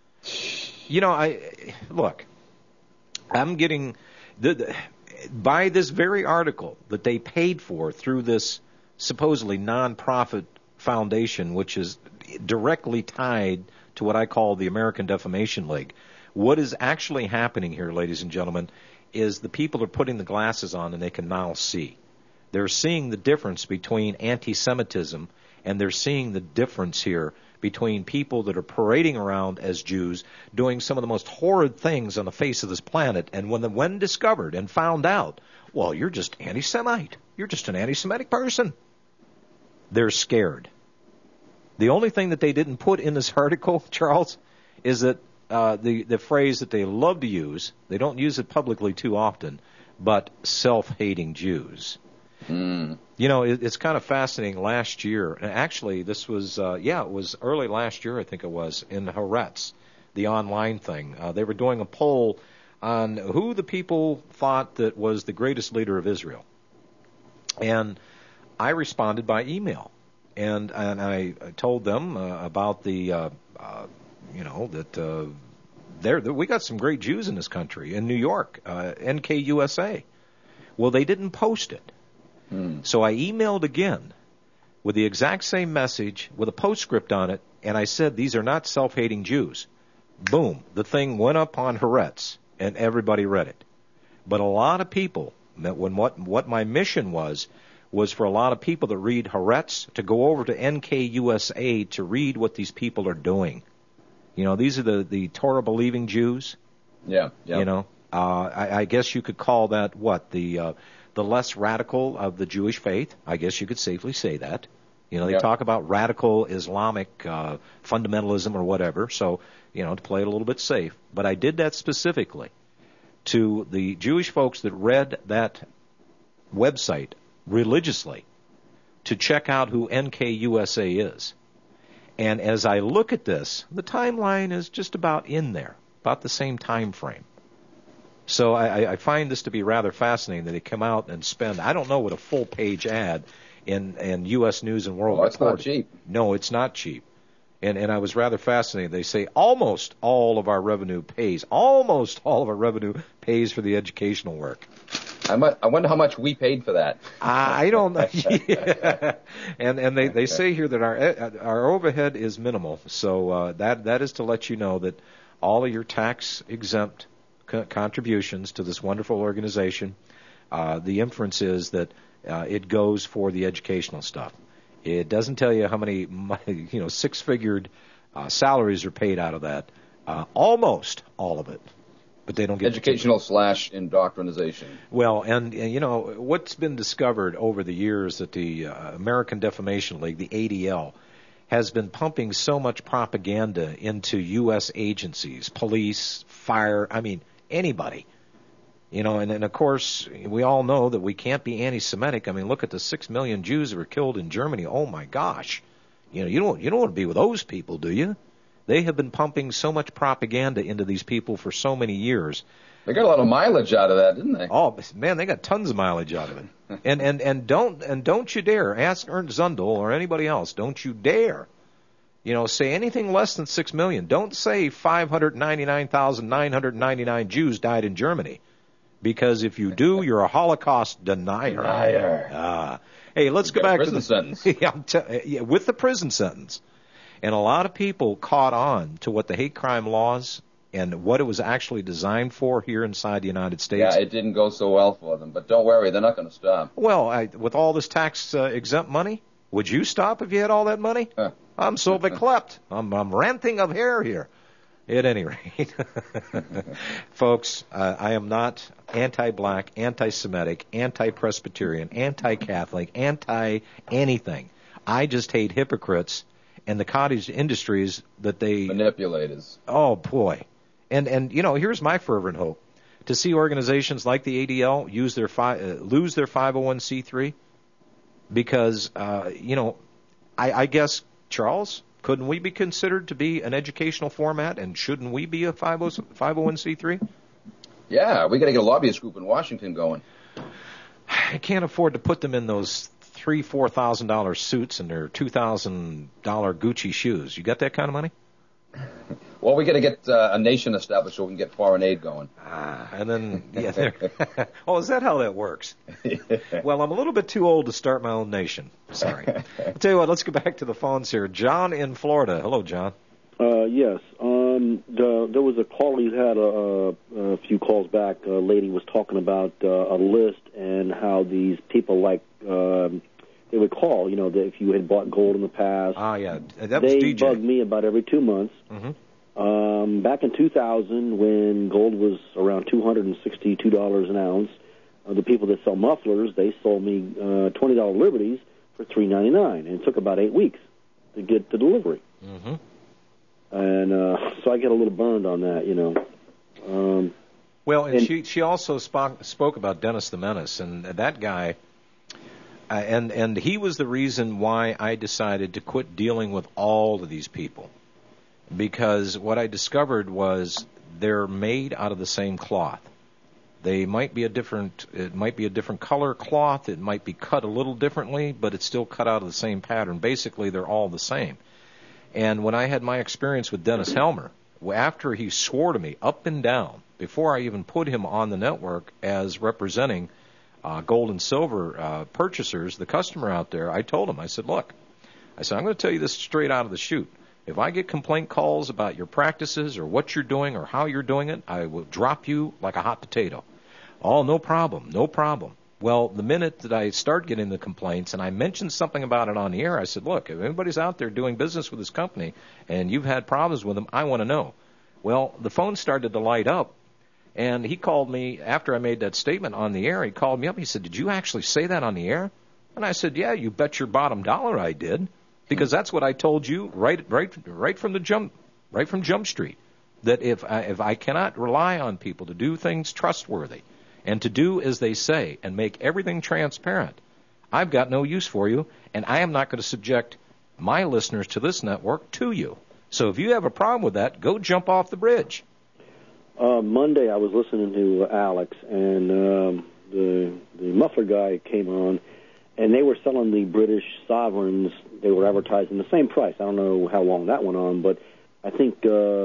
Look, I'm getting by this very article that they paid for through this supposedly non-profit foundation, which is directly tied to what I call the American Defamation League. What is actually happening here, ladies and gentlemen, is the people are putting the glasses on and they can now see. They're seeing the difference between anti-Semitism, and they're seeing the difference here between people that are parading around as Jews, doing some of the most horrid things on the face of this planet, and when discovered and found out, well, you're just anti-Semite. You're just an anti-Semitic person. They're scared. The only thing that they didn't put in this article, Charles, is that the phrase that they love to use, they don't use it publicly too often, but self-hating Jews. Mm. You know, it's kind of fascinating. Last year, and actually this was, it was early last year, I think it was, in Haaretz, the online thing. They were doing a poll on who the people thought that was the greatest leader of Israel. And I responded by email. And I told them about the, that we got some great Jews in this country, in New York, NKUSA. Well, they didn't post it. So I emailed again with the exact same message with a postscript on it, and I said, these are not self-hating Jews. Boom. The thing went up on Haaretz, and everybody read it. But a lot of people, what my mission was for a lot of people that read Haaretz to go over to NKUSA to read what these people are doing. You know, these are the Torah-believing Jews. Yeah. You know, I guess you could call that, the less radical of the Jewish faith. I guess you could safely say that. You know, they talk about radical Islamic fundamentalism or whatever, so, you know, to play it a little bit safe. But I did that specifically to the Jewish folks that read that website religiously to check out who NKUSA is. And as I look at this, the timeline is just about in there, about the same time frame. So I find this to be rather fascinating that they come out and spend, I don't know what a full-page ad in U.S. News and World Report. It's not cheap. No, it's not cheap. And I was rather fascinated. They say almost all of our revenue pays for the educational work. I wonder how much we paid for that. I don't know. Yeah. And they say here that our overhead is minimal. So that is to let you know that all of your tax-exempt contributions to this wonderful organization, the inference is that it goes for the educational stuff. It doesn't tell you how many, six-figured salaries are paid out of that. Almost all of it, but they don't get educational / indoctrinization. Well, and what's been discovered over the years that the American Defamation League, the ADL, has been pumping so much propaganda into U.S. agencies, police, fire, anybody. And of course, we all know that we can't be anti-Semitic. Look at the 6 million Jews that were killed in Germany. Oh my gosh. You don't want to be with those people, do you? They have been pumping so much propaganda into these people for so many years. They got a lot of mileage out of that, didn't they? Oh man, they got tons of mileage out of it. and don't you dare ask Ernst Zundel or anybody else. Don't you dare, say anything less than 6 million. Don't say 599,999 Jews died in Germany, because if you do, you're a Holocaust denier. Hey, let's go back to the sentence. With the prison sentence. And a lot of people caught on to what the hate crime laws and what it was actually designed for here inside the United States. Yeah, it didn't go so well for them. But don't worry, they're not going to stop. Well, with all this tax-exempt money, would you stop if you had all that money? I'm so beklept. I'm ranting of hair here. At any rate, folks, I am not anti-black, anti-Semitic, anti-Presbyterian, anti-Catholic, anti-anything. I just hate hypocrites and the cottage industries that they... Manipulators. Oh, boy. And here's my fervent hope. To see organizations like the ADL lose their 501c3 because, I guess, Charles, couldn't we be considered to be an educational format, and shouldn't we be a 501c3? Yeah, we got to get a lobbyist group in Washington going. I can't afford to put them in those $3,000-$4,000 suits and their $2,000 Gucci shoes. You got that kind of money? Well, we got to get a nation established so we can get foreign aid going. And then, oh, is that how that works? Well, I'm a little bit too old to start my own nation. Sorry. I'll tell you what, let's go back to the phones here. John in Florida. Hello, John. Yes. There was a caller you had a few calls back. A lady was talking about a list and how these people they would call, that if you had bought gold in the past. Yeah. That was DJ. They bug me about every 2 months. Mm-hmm. Back in 2000, when gold was around $262 an ounce, the people that sell mufflers, they sold me $20 Liberties for $3.99, and it took about 8 weeks to get the delivery. Mm-hmm. And so I get a little burned on that, you know. Well, and she also spoke about Dennis the Menace, and that guy, and he was the reason why I decided to quit dealing with all of these people, because what I discovered was they're made out of the same cloth. They might be it might be a different color cloth, it might be cut a little differently, but it's still cut out of the same pattern. Basically, they're all the same. And when I had my experience with Dennis Helmer, after he swore to me up and down, before I even put him on the network as representing gold and silver purchasers, the customer out there, I told him, I said, look, I'm going to tell you this straight out of the chute. If I get complaint calls about your practices or what you're doing or how you're doing it, I will drop you like a hot potato. Oh, no problem, no problem. Well, the minute that I start getting the complaints and I mentioned something about it on the air, I said, look, if anybody's out there doing business with this company and you've had problems with them, I want to know. Well, the phone started to light up, and he called me after I made that statement on the air. He called me up. He said, did you actually say that on the air? And I said, yeah, you bet your bottom dollar I did, because that's what I told you right from Jump Street, that if I cannot rely on people to do things trustworthy and to do as they say and make everything transparent, I've got no use for you, and I am not going to subject my listeners to this network to you. So if you have a problem with that, go jump off the bridge. Monday I was listening to Alex, and the muffler guy came on, and they were selling the British sovereigns. They were advertising the same price. I don't know how long that went on, but I think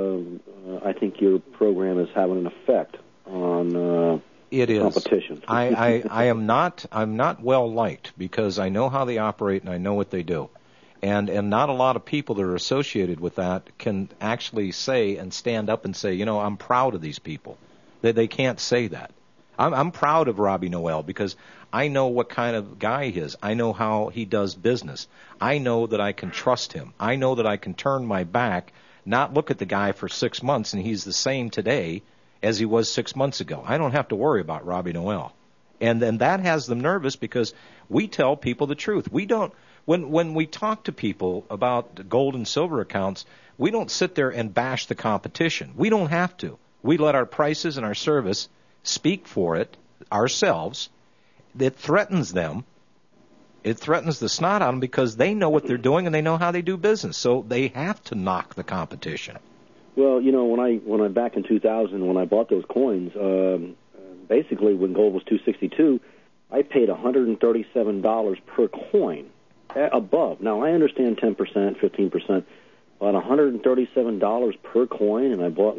your program is having an effect on it is competition. I'm not well liked, because I know how they operate and I know what they do. And not a lot of people that are associated with that can actually say and stand up and say, you know, I'm proud of these people. They can't say that. I'm proud of Robbie Noel, because I know what kind of guy he is. I know how he does business. I know that I can trust him. I know that I can turn my back, not look at the guy for 6 months and he's the same today as he was 6 months ago. I don't have to worry about Robbie Noel. And then that has them nervous, because we tell people the truth. We don't. When we talk to people about gold and silver accounts, we don't sit there and bash the competition. We don't have to. We let our prices and our service speak for it ourselves. It threatens them. It threatens the snot out of them, because they know what they're doing and they know how they do business. So they have to knock the competition. Well, you know, when I back in 2000, when I bought those coins, basically when gold was $262, I paid $137 per coin. Above. Now, I understand 10%, 15%, but $137 per coin, and I bought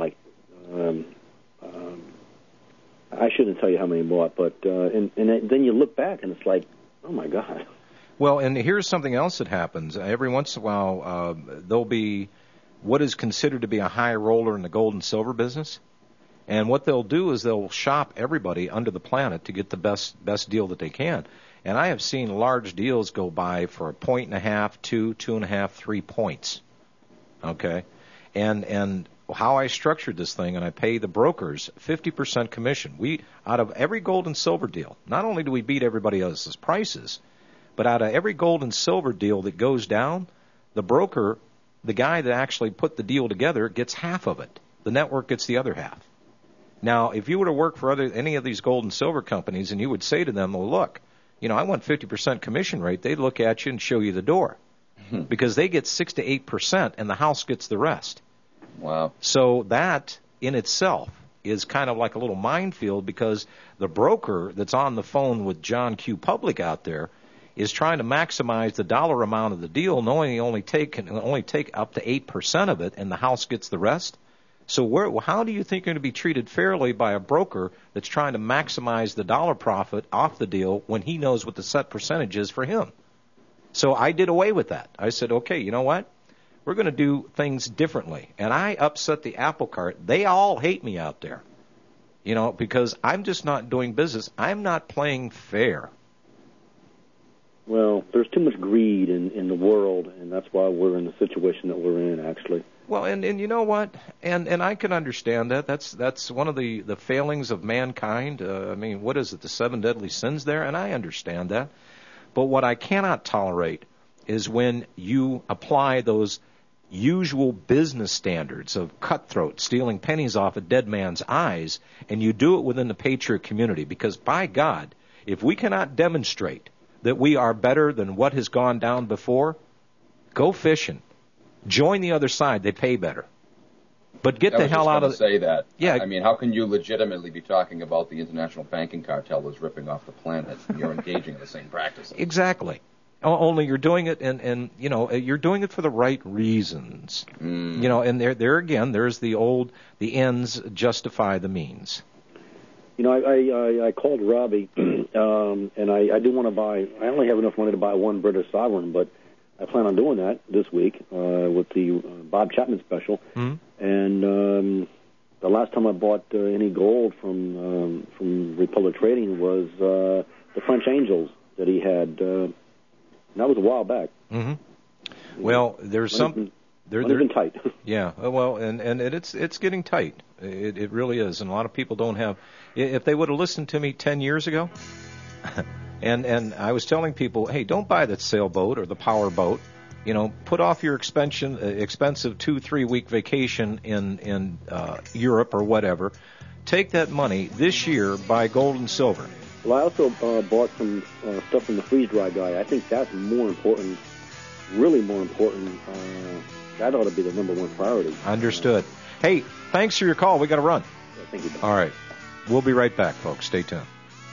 I shouldn't tell you how many I bought, but and then you look back and it's like, oh my God. Well, and here's something else that happens. Every once in a while, there'll be what is considered to be a high roller in the gold and silver business, and what they'll do is they'll shop everybody under the planet to get the best deal that they can. And I have seen large deals go by for 1.5, 2, 2.5, 3 points. Okay? And how I structured this thing, and I pay the brokers 50% commission. We, out of every gold and silver deal, not only do we beat everybody else's prices, but out of every gold and silver deal that goes down, the broker, the guy that actually put the deal together, gets half of it. The network gets the other half. Now, if you were to work for any of these gold and silver companies and you would say to them, well, look, you know, I want 50% commission rate, they'd look at you and show you the door, because they get 6 to 8% and the house gets the rest. Wow. So that in itself is kind of like a little minefield, because the broker that's on the phone with John Q. Public out there is trying to maximize the dollar amount of the deal, knowing he can only take up to 8% of it and the house gets the rest. So how do you think you're going to be treated fairly by a broker that's trying to maximize the dollar profit off the deal when he knows what the set percentage is for him? So I did away with that. I said, okay, you know what? We're going to do things differently. And I upset the apple cart. They all hate me out there, you know, because I'm just not doing business. I'm not playing fair. Well, there's too much greed in the world, and that's why we're in the situation that we're in, actually. Well, and you know what? And I can understand that. That's one of the failings of mankind. I mean, what is it, the 7 deadly sins there? And I understand that. But what I cannot tolerate is when you apply those usual business standards of cutthroat, stealing pennies off a dead man's eyes, and you do it within the Patriot community. Because, by God, if we cannot demonstrate that we are better than what has gone down before, go fishing. Join the other side. They pay better. But get the hell out of... say that. Yeah. I mean, how can you legitimately be talking about the international banking cartel as ripping off the planet and you're engaging in the same practices? Exactly. Only you're doing it, and you know, you're doing it for the right reasons. You know, and there again, there's the ends justify the means. You know, I called Robbie, and I do want to buy. I only have enough money to buy one British sovereign, but I plan on doing that this week with the Bob Chapman special. And the last time I bought any gold from Republic Trading was the French Angels that he had. And that was a while back. Well, there's some. They're been tight. Yeah. Well, and it's getting tight. It really is, and a lot of people don't have. If they would have listened to me 10 years ago, and I was telling people, hey, don't buy that sailboat or the power boat. You know, put off your expensive 2-3 week vacation in Europe or whatever. Take that money this year, buy gold and silver. Well, I also bought some stuff from the freeze-dry guy. I think that's more important, really more important. That ought to be the number one priority. Understood. Hey, thanks for your call. We got to run. Yeah, thank you. All right. We'll be right back, folks. Stay tuned.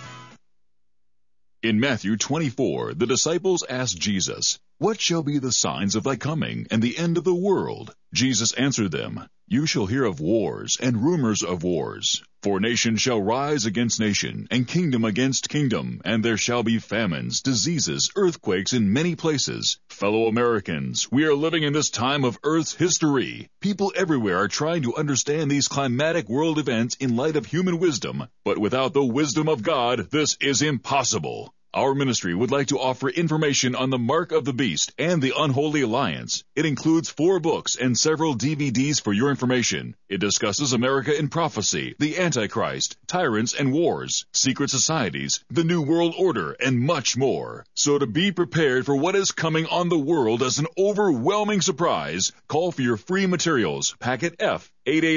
In Matthew 24, the disciples asked Jesus, "What shall be the signs of thy coming and the end of the world?" Jesus answered them, "You shall hear of wars and rumors of wars. For nation shall rise against nation, and kingdom against kingdom, and there shall be famines, diseases, earthquakes in many places. Fellow Americans, we are living in this time of Earth's history. People everywhere are trying to understand these climatic world events in light of human wisdom, but without the wisdom of God, this is impossible. Our ministry would like to offer information on the Mark of the Beast and the Unholy Alliance. It includes 4 books and several DVDs for your information. It discusses America in prophecy, the Antichrist, tyrants and wars, secret societies, the New World Order, and much more. So to be prepared for what is coming on the world as an overwhelming surprise, call for your free materials, packet F,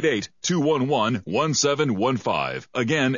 888-211-1715. Again,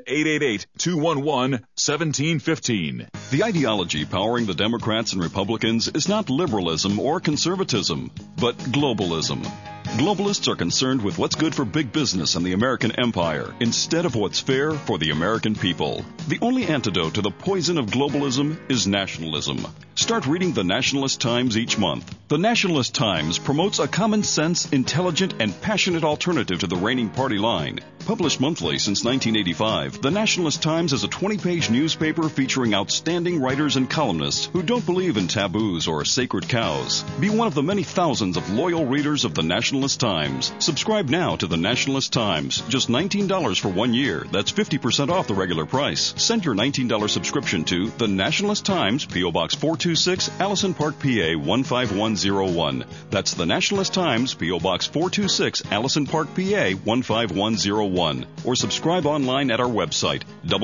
888-211-1715. The ideology powering the Democrats and Republicans is not liberalism or conservatism, but globalism. Globalists are concerned with what's good for big business and the American empire instead of what's fair for the American people. The only antidote to the poison of globalism is nationalism. Start reading the Nationalist Times each month. The Nationalist Times promotes a common-sense, intelligent, and passionate alternative to the reigning party line. Published monthly since 1985, the Nationalist Times is a 20-page newspaper featuring outstanding writers and columnists who don't believe in taboos or sacred cows. Be one of the many thousands of loyal readers of the Nationalist Times. Subscribe now to the Nationalist Times. Just $19 for 1 year. That's 50% off the regular price. Send your $19 subscription to the Nationalist Times, P.O. Box 426, Allison Park, PA 15101. That's the Nationalist Times, P.O. Box 426, Allison Park, PA 15101. Or subscribe online at our website,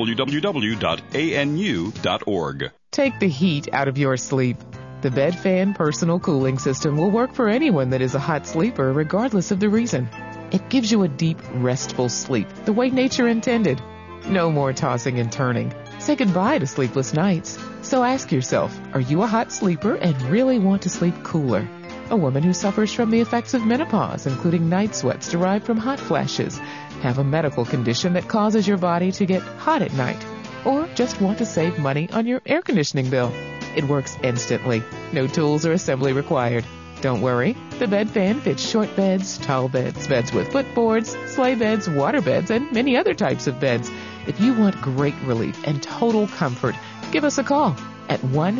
www.anu.org. Take the heat out of your sleep. The Bed Fan Personal Cooling System will work for anyone that is a hot sleeper, regardless of the reason. It gives you a deep, restful sleep, the way nature intended. No more tossing and turning. Say goodbye to sleepless nights. So ask yourself, are you a hot sleeper and really want to sleep cooler? A woman who suffers from the effects of menopause, including night sweats derived from hot flashes, have a medical condition that causes your body to get hot at night, or just want to save money on your air conditioning bill. It works instantly. No tools or assembly required. Don't worry, the Bed Fan fits short beds, tall beds, beds with footboards, sleigh beds, water beds, and many other types of beds. If you want great relief and total comfort, give us a call at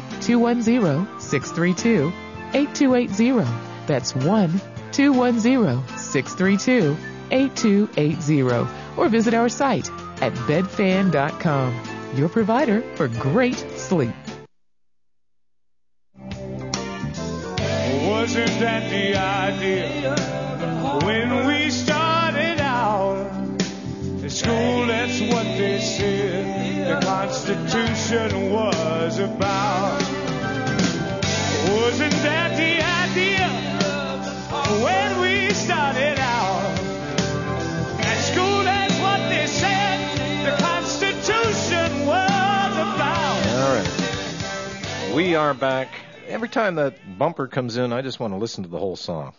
1-210-632-8280. That's 1-210-632-8280. Or visit our site at bedfan.com, your provider for great sleep. Wasn't that the idea when we started out? In school, that's what they said the Constitution was about. We are back. Every time that bumper comes in, I just want to listen to the whole song.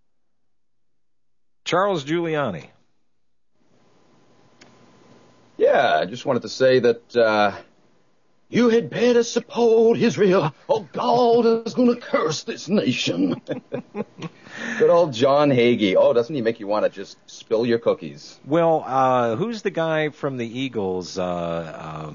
Charles Giuliani. Yeah, I just wanted to say that you had better support Israel, or God is going to curse this nation. Good old John Hagee. Oh, doesn't he make you want to just spill your cookies? Well, who's the guy from the Eagles? Yeah,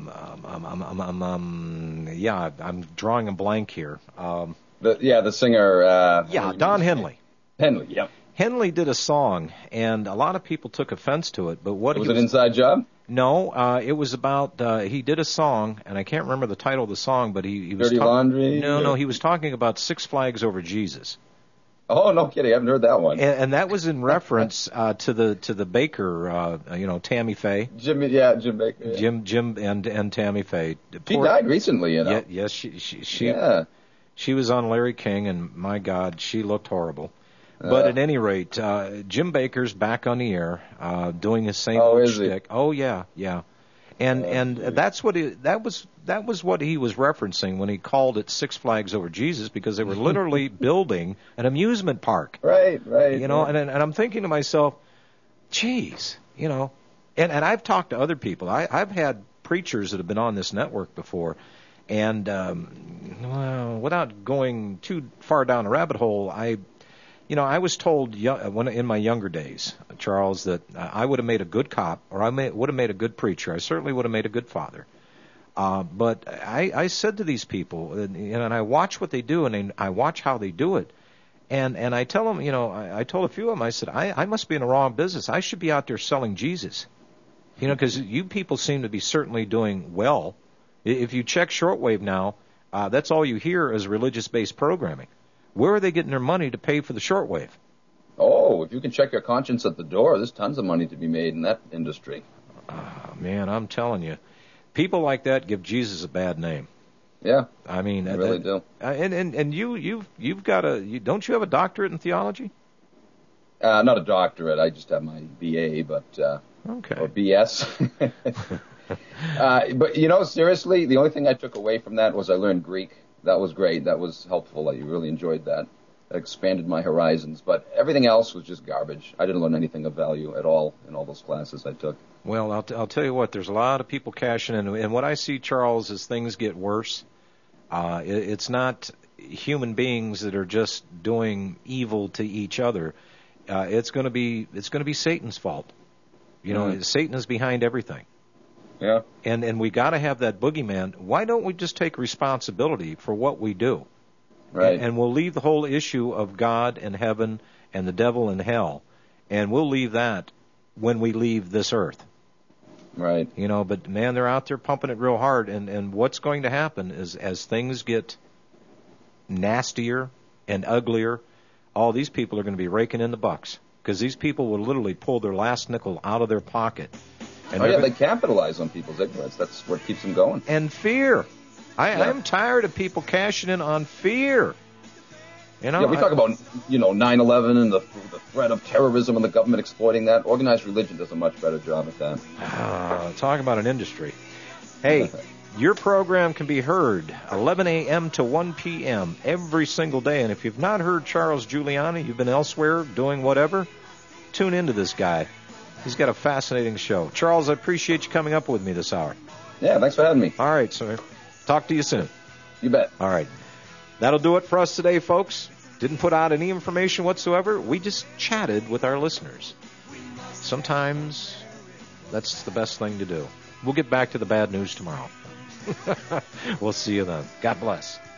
I'm drawing a blank here. The singer. Don Henley. Henley, yep. Henley did a song, and a lot of people took offense to it. But what was an inside job? No, it was about he did a song, and I can't remember the title of the song, but he was Dirty Laundry. No, he was talking about Six Flags Over Jesus. Oh, no kidding! I haven't heard that one. And that was in reference to the baker, Tammy Faye. Jim Baker. Yeah. Jim and Tammy Faye. She died recently, you know. Yes, she was on Larry King, and my God, she looked horrible. But at any rate, Jim Baker's back on the air, doing his same old shtick. Oh yeah. And that's what that was what he was referencing when he called it Six Flags Over Jesus, because they were literally building an amusement park. Right. You know, and I'm thinking to myself, geez, you know, and I've talked to other people. I've had preachers that have been on this network before, and without going too far down a rabbit hole, I was told in my younger days, Charles, that I would have made a good cop, or I would have made a good preacher. I certainly would have made a good father. But I said to these people, and I watch what they do, and I watch how they do it, and I tell them, I told a few of them, I said, I must be in the wrong business. I should be out there selling Jesus, because you people seem to be certainly doing well. If you check shortwave now, that's all you hear is religious-based programming. Where are they getting their money to pay for the shortwave? Oh, if you can check your conscience at the door, there's tons of money to be made in that industry. Man, I'm telling you, people like that give Jesus a bad name. Yeah, I mean, they really do. And you've got don't you have a doctorate in theology? Not a doctorate. I just have my BA, but okay, or BS. But seriously, the only thing I took away from that was I learned Greek. That was great. That was helpful. I really enjoyed that. That expanded my horizons. But everything else was just garbage. I didn't learn anything of value at all in all those classes I took. Well, I'll tell you what. There's a lot of people cashing in. And what I see, Charles, as things get worse, it's not human beings that are just doing evil to each other. It's going to be Satan's fault. Satan is behind everything. Yeah. And we got to have that boogeyman. Why don't we just take responsibility for what we do? Right. And we'll leave the whole issue of God and heaven and the devil and hell, and we'll leave that when we leave this earth. Right. But man, they're out there pumping it real hard, and what's going to happen is as things get nastier and uglier, all these people are going to be raking in the bucks, because these people will literally pull their last nickel out of their pocket. And they capitalize on people's ignorance. That's what keeps them going. And fear. I'm tired of people cashing in on fear. Yeah, we talk about 9/11 and the threat of terrorism and the government exploiting that. Organized religion does a much better job at that. Talk about an industry. Hey, your program can be heard 11 a.m. to 1 p.m. every single day. And if you've not heard Charles Giuliani, you've been elsewhere doing whatever, tune into this guy. He's got a fascinating show. Charles, I appreciate you coming up with me this hour. Yeah, thanks for having me. All right, sir. Talk to you soon. You bet. All right. That'll do it for us today, folks. Didn't put out any information whatsoever. We just chatted with our listeners. Sometimes that's the best thing to do. We'll get back to the bad news tomorrow. We'll see you then. God bless.